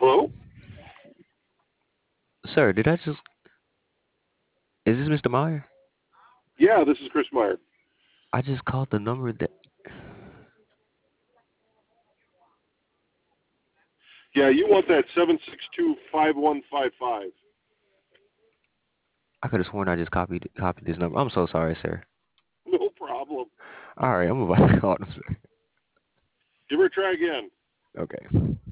Hello? Sir, did I just... Is this Mr. Meyer? Yeah, this is Chris Meyer. I just called the number that... Yeah, you want that 762-5155. I could have sworn I just copied this number. I'm so sorry, sir. No problem. All right, I'm about to call him, sir. Give her a try again. Okay.